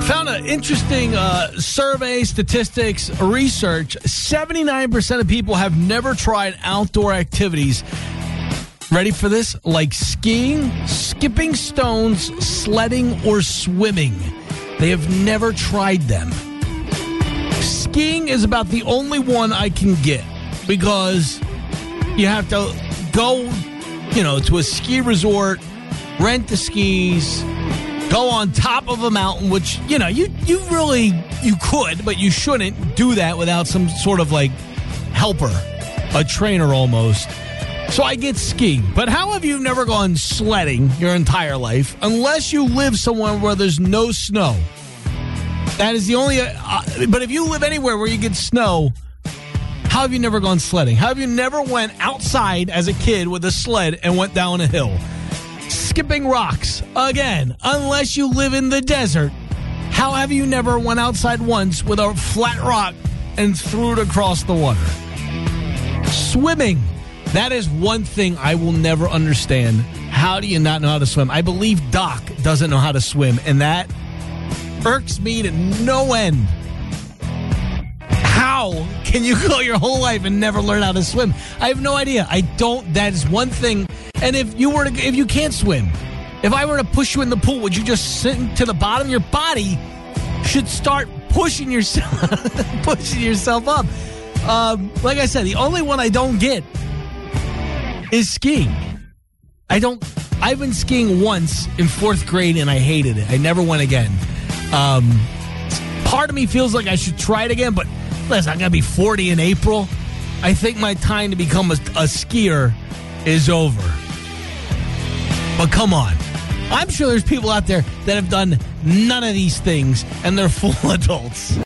Found an interesting survey, statistics, research. 79% of people have never tried outdoor activities. Ready for this? Like skiing, skipping stones, sledding, or swimming. They have never tried them. Skiing is about the only one I can get because you have to go, to a ski resort, rent the skis, go on top of a mountain, which, you could, but you shouldn't do that without some sort of helper, a trainer almost. So I get skiing. But how have you never gone sledding your entire life unless you live somewhere where there's no snow? That is the only... but if you live anywhere where you get snow, how have you never gone sledding? How have you never went outside as a kid with a sled and went down a hill? Skipping rocks. Again, unless you live in the desert, how have you never went outside once with a flat rock and threw it across the water? Swimming. That is one thing I will never understand. How do you not know how to swim? I believe Doc doesn't know how to swim, and that irks me to no end. How can you go your whole life and never learn how to swim? I have no idea. That is one thing. And if you can't swim, if I were to push you in the pool, would you just sink to the bottom? Your body should start pushing yourself up. Like I said, the only one I don't get is skiing. I've been skiing once in 4th grade and I hated it. I never went again. Part of me feels like I should try it again, but listen, I'm going to be 40 in April. I think my time to become a skier is over. But come on. I'm sure there's people out there that have done none of these things and they're full adults.